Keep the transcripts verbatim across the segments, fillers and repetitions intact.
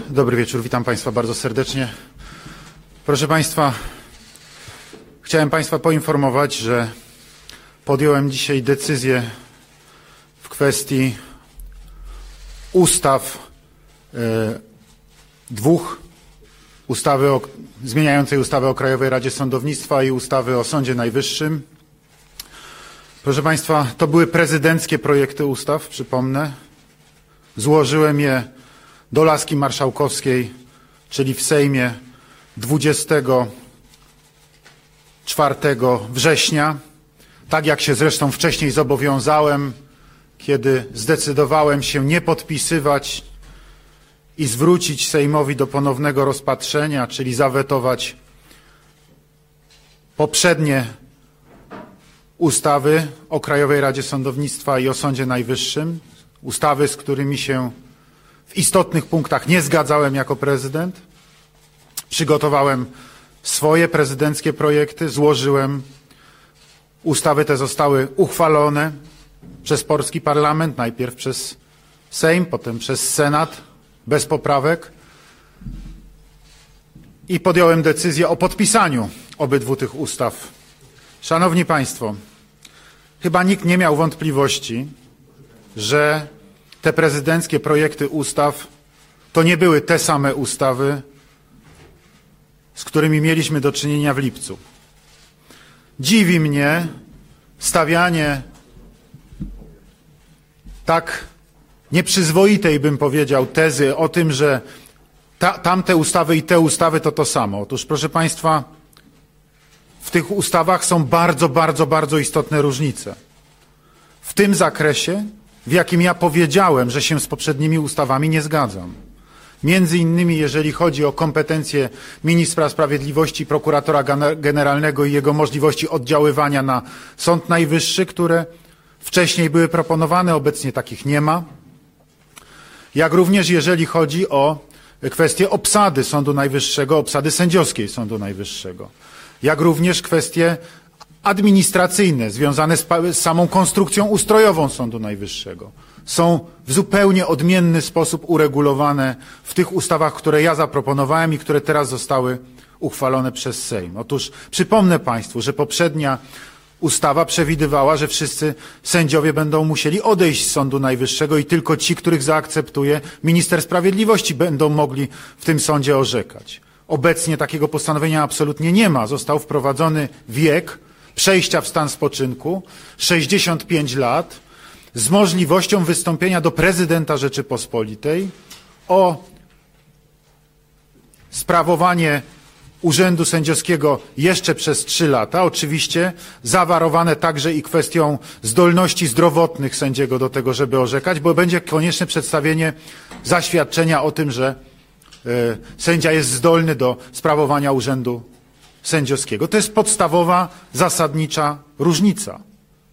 Dobry wieczór, witam Państwa bardzo serdecznie. Proszę Państwa, chciałem Państwa poinformować, że podjąłem dzisiaj decyzję w kwestii ustaw, e, dwóch, ustawy o, zmieniającej ustawę o Krajowej Radzie Sądownictwa i ustawy o Sądzie Najwyższym. Proszę Państwa, to były prezydenckie projekty ustaw, przypomnę. Złożyłem je do laski marszałkowskiej, czyli w Sejmie dwudziestego czwartego września, tak jak się zresztą wcześniej zobowiązałem, kiedy zdecydowałem się nie podpisywać i zwrócić Sejmowi do ponownego rozpatrzenia, czyli zawetować poprzednie ustawy o Krajowej Radzie Sądownictwa i o Sądzie Najwyższym, ustawy, z którymi się w istotnych punktach nie zgadzałem jako prezydent. Przygotowałem swoje prezydenckie projekty, złożyłem. Ustawy te zostały uchwalone przez polski parlament, najpierw przez Sejm, potem przez Senat, bez poprawek. I podjąłem decyzję o podpisaniu obydwu tych ustaw. Szanowni Państwo, chyba nikt nie miał wątpliwości, że te prezydenckie projekty ustaw to nie były te same ustawy, z którymi mieliśmy do czynienia w lipcu. Dziwi mnie stawianie tak nieprzyzwoitej, bym powiedział, tezy o tym, że ta, tamte ustawy i te ustawy to to samo. Otóż, proszę Państwa, w tych ustawach są bardzo, bardzo, bardzo istotne różnice. W tym zakresie, w jakim ja powiedziałem, że się z poprzednimi ustawami nie zgadzam. Między innymi, jeżeli chodzi o kompetencje ministra sprawiedliwości, prokuratora generalnego i jego możliwości oddziaływania na Sąd Najwyższy, które wcześniej były proponowane, obecnie takich nie ma. Jak również jeżeli chodzi o kwestię obsady Sądu Najwyższego, obsady sędziowskiej Sądu Najwyższego. Jak również kwestie administracyjne związane z, z samą konstrukcją ustrojową Sądu Najwyższego są w zupełnie odmienny sposób uregulowane w tych ustawach, które ja zaproponowałem i które teraz zostały uchwalone przez Sejm. Otóż przypomnę Państwu, że poprzednia ustawa przewidywała, że wszyscy sędziowie będą musieli odejść z Sądu Najwyższego i tylko ci, których zaakceptuje minister sprawiedliwości, będą mogli w tym sądzie orzekać. Obecnie takiego postanowienia absolutnie nie ma. Został wprowadzony wiek przejścia w stan spoczynku, sześćdziesiąt pięć lat, z możliwością wystąpienia do prezydenta Rzeczypospolitej o sprawowanie urzędu sędziowskiego jeszcze przez trzy lata, oczywiście zawarowane także i kwestią zdolności zdrowotnych sędziego do tego, żeby orzekać, bo będzie konieczne przedstawienie zaświadczenia o tym, że y, sędzia jest zdolny do sprawowania urzędu sędziowskiego. To jest podstawowa, zasadnicza różnica.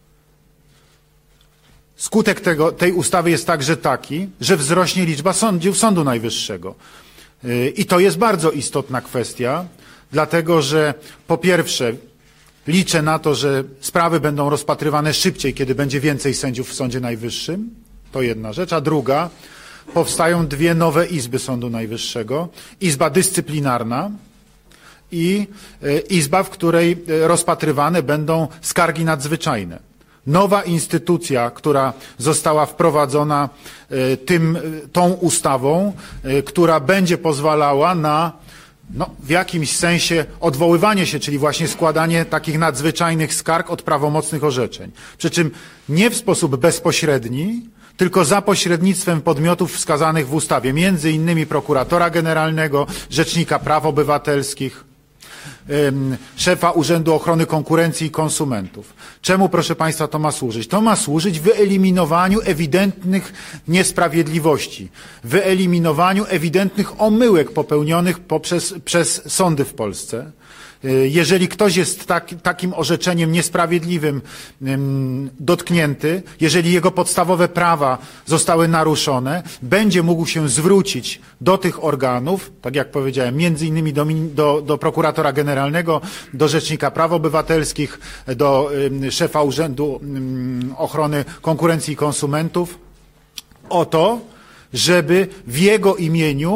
Skutek tego, tej ustawy jest także taki, że wzrośnie liczba sędziów Sądu Najwyższego. I to jest bardzo istotna kwestia, dlatego że po pierwsze liczę na to, że sprawy będą rozpatrywane szybciej, kiedy będzie więcej sędziów w Sądzie Najwyższym. To jedna rzecz. A druga, powstają dwie nowe izby Sądu Najwyższego. Izba dyscyplinarna i izba, w której rozpatrywane będą skargi nadzwyczajne. Nowa instytucja, która została wprowadzona tym, tą ustawą, która będzie pozwalała na no, w jakimś sensie odwoływanie się, czyli właśnie składanie takich nadzwyczajnych skarg od prawomocnych orzeczeń. Przy czym nie w sposób bezpośredni, tylko za pośrednictwem podmiotów wskazanych w ustawie, między innymi prokuratora generalnego, rzecznika praw obywatelskich, szefa Urzędu Ochrony Konkurencji i Konsumentów. Czemu, proszę Państwa, to ma służyć? To ma służyć wyeliminowaniu ewidentnych niesprawiedliwości, wyeliminowaniu ewidentnych omyłek popełnionych poprzez, przez sądy w Polsce. Jeżeli ktoś jest tak, takim orzeczeniem niesprawiedliwym ym, dotknięty, jeżeli jego podstawowe prawa zostały naruszone, będzie mógł się zwrócić do tych organów, tak jak powiedziałem, między innymi do, do, do prokuratora generalnego, do Rzecznika Praw Obywatelskich, do ym, szefa Urzędu ym, Ochrony Konkurencji i Konsumentów, o to, żeby w jego imieniu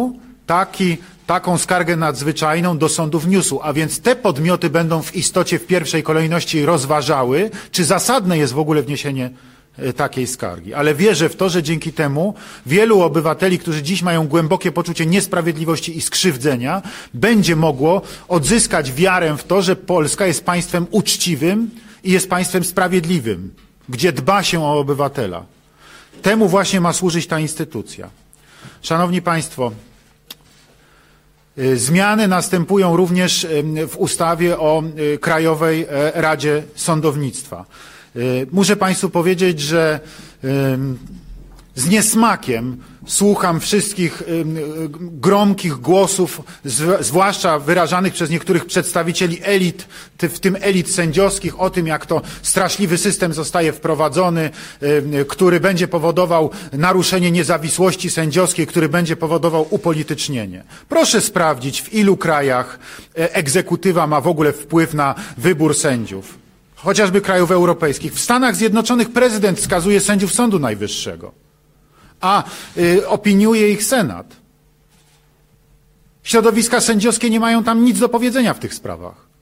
taki, taką skargę nadzwyczajną do sądu wniósł, a więc te podmioty będą w istocie w pierwszej kolejności rozważały, czy zasadne jest w ogóle wniesienie takiej skargi. Ale wierzę w to, że dzięki temu wielu obywateli, którzy dziś mają głębokie poczucie niesprawiedliwości i skrzywdzenia, będzie mogło odzyskać wiarę w to, że Polska jest państwem uczciwym i jest państwem sprawiedliwym, gdzie dba się o obywatela. Temu właśnie ma służyć ta instytucja. Szanowni Państwo, zmiany następują również w ustawie o Krajowej Radzie Sądownictwa. Muszę Państwu powiedzieć, że z niesmakiem słucham wszystkich gromkich głosów, zwłaszcza wyrażanych przez niektórych przedstawicieli elit, w tym elit sędziowskich, o tym, jak to straszliwy system zostaje wprowadzony, który będzie powodował naruszenie niezawisłości sędziowskiej, który będzie powodował upolitycznienie. Proszę sprawdzić, w ilu krajach egzekutywa ma w ogóle wpływ na wybór sędziów. Chociażby krajów europejskich. W Stanach Zjednoczonych prezydent wskazuje sędziów Sądu Najwyższego, a y, opiniuje ich Senat. Środowiska sędziowskie nie mają tam nic do powiedzenia w tych sprawach.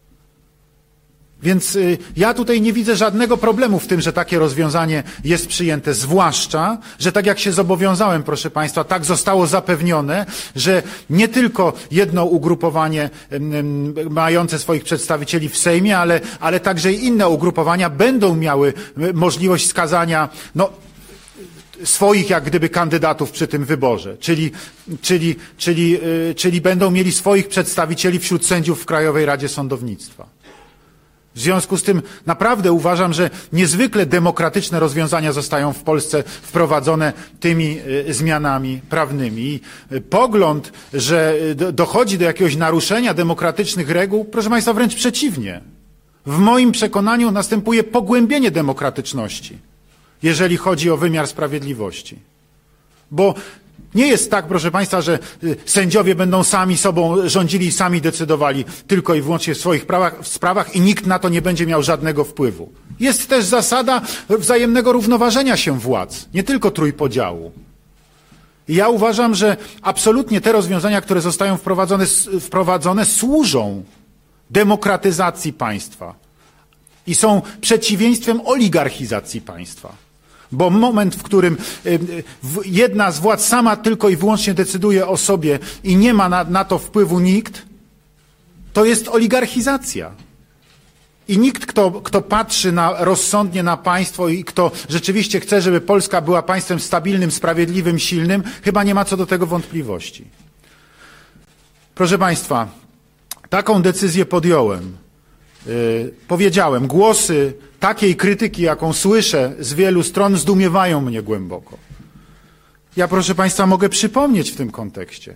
Więc y, ja tutaj nie widzę żadnego problemu w tym, że takie rozwiązanie jest przyjęte, zwłaszcza, że tak jak się zobowiązałem, proszę Państwa, tak zostało zapewnione, że nie tylko jedno ugrupowanie y, y, mające swoich przedstawicieli w Sejmie, ale, ale także i inne ugrupowania będą miały y, możliwość skazania, no, swoich jak gdyby kandydatów przy tym wyborze, czyli, czyli, czyli, yy, czyli będą mieli swoich przedstawicieli wśród sędziów w Krajowej Radzie Sądownictwa. W związku z tym naprawdę uważam, że niezwykle demokratyczne rozwiązania zostają w Polsce wprowadzone tymi yy, zmianami prawnymi. I yy, pogląd, że yy, dochodzi do jakiegoś naruszenia demokratycznych reguł, proszę Państwa, wręcz przeciwnie. W moim przekonaniu następuje pogłębienie demokratyczności, jeżeli chodzi o wymiar sprawiedliwości. Bo nie jest tak, proszę Państwa, że sędziowie będą sami sobą rządzili i sami decydowali tylko i wyłącznie w swoich prawach, w sprawach i nikt na to nie będzie miał żadnego wpływu. Jest też zasada wzajemnego równoważenia się władz, nie tylko trójpodziału. I ja uważam, że absolutnie te rozwiązania, które zostają wprowadzone, wprowadzone służą demokratyzacji państwa i są przeciwieństwem oligarchizacji państwa. Bo moment, w którym jedna z władz sama tylko i wyłącznie decyduje o sobie i nie ma na, na to wpływu nikt, to jest oligarchizacja. I nikt, kto, kto patrzy na, rozsądnie na państwo i kto rzeczywiście chce, żeby Polska była państwem stabilnym, sprawiedliwym, silnym, chyba nie ma co do tego wątpliwości. Proszę Państwa, taką decyzję podjąłem. Yy, powiedziałem, głosy takiej krytyki, jaką słyszę z wielu stron, zdumiewają mnie głęboko. Ja, proszę Państwa, mogę przypomnieć w tym kontekście.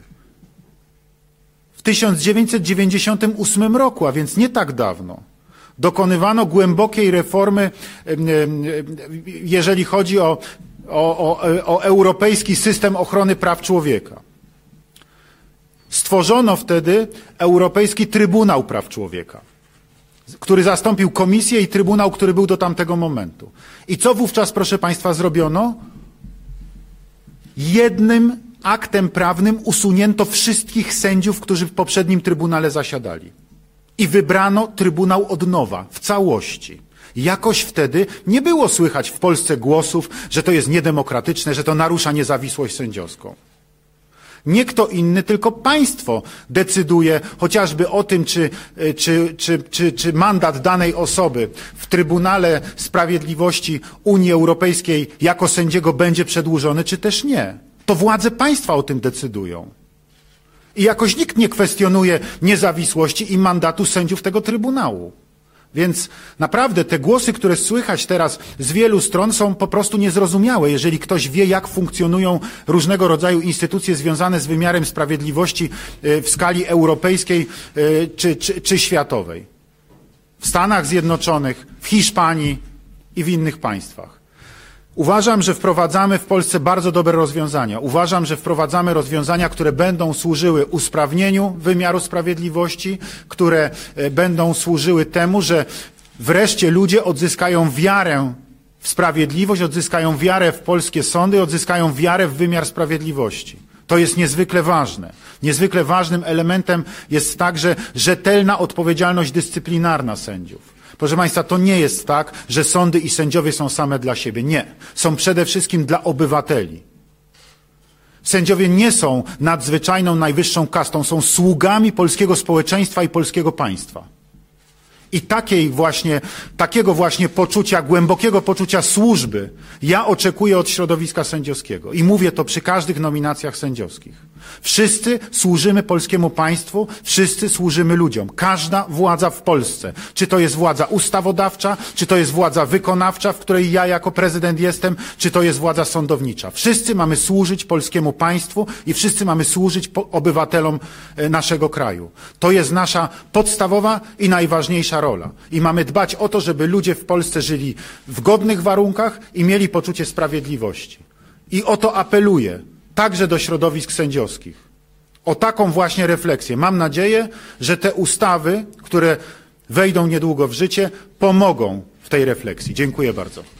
W tysiąc dziewięćset dziewięćdziesiątym ósmym roku, a więc nie tak dawno, dokonywano głębokiej reformy, yy, yy, jeżeli chodzi o, o, o, o europejski system ochrony praw człowieka. Stworzono wtedy Europejski Trybunał Praw Człowieka, który zastąpił komisję i trybunał, który był do tamtego momentu. I co wówczas, proszę Państwa, zrobiono? Jednym aktem prawnym usunięto wszystkich sędziów, którzy w poprzednim trybunale zasiadali. I wybrano trybunał od nowa, w całości. Jakoś wtedy nie było słychać w Polsce głosów, że to jest niedemokratyczne, że to narusza niezawisłość sędziowską. Nie kto inny, tylko państwo decyduje chociażby o tym, czy, czy, czy, czy, czy mandat danej osoby w Trybunale Sprawiedliwości Unii Europejskiej jako sędziego będzie przedłużony, czy też nie. To władze państwa o tym decydują. I jakoś nikt nie kwestionuje niezawisłości i mandatu sędziów tego Trybunału. Więc naprawdę te głosy, które słychać teraz z wielu stron, są po prostu niezrozumiałe, jeżeli ktoś wie, jak funkcjonują różnego rodzaju instytucje związane z wymiarem sprawiedliwości w skali europejskiej czy, czy, czy światowej. W Stanach Zjednoczonych, w Hiszpanii i w innych państwach. Uważam, że wprowadzamy w Polsce bardzo dobre rozwiązania. Uważam, że wprowadzamy rozwiązania, które będą służyły usprawnieniu wymiaru sprawiedliwości, które będą służyły temu, że wreszcie ludzie odzyskają wiarę w sprawiedliwość, odzyskają wiarę w polskie sądy, odzyskają wiarę w wymiar sprawiedliwości. To jest niezwykle ważne. Niezwykle ważnym elementem jest także rzetelna odpowiedzialność dyscyplinarna sędziów. Proszę Państwa, to nie jest tak, że sądy i sędziowie są same dla siebie. Nie. Są przede wszystkim dla obywateli. Sędziowie nie są nadzwyczajną, najwyższą kastą, są sługami polskiego społeczeństwa i polskiego państwa. I takiej właśnie, takiego właśnie poczucia, głębokiego poczucia służby ja oczekuję od środowiska sędziowskiego. I mówię to przy każdych nominacjach sędziowskich. Wszyscy służymy polskiemu państwu, wszyscy służymy ludziom. Każda władza w Polsce, czy to jest władza ustawodawcza, czy to jest władza wykonawcza, w której ja jako prezydent jestem, czy to jest władza sądownicza. Wszyscy mamy służyć polskiemu państwu i wszyscy mamy służyć obywatelom naszego kraju. To jest nasza podstawowa i najważniejsza rola. I mamy dbać o to, żeby ludzie w Polsce żyli w godnych warunkach i mieli poczucie sprawiedliwości. I o to apeluję, także do środowisk sędziowskich. O taką właśnie refleksję. Mam nadzieję, że te ustawy, które wejdą niedługo w życie, pomogą w tej refleksji. Dziękuję bardzo.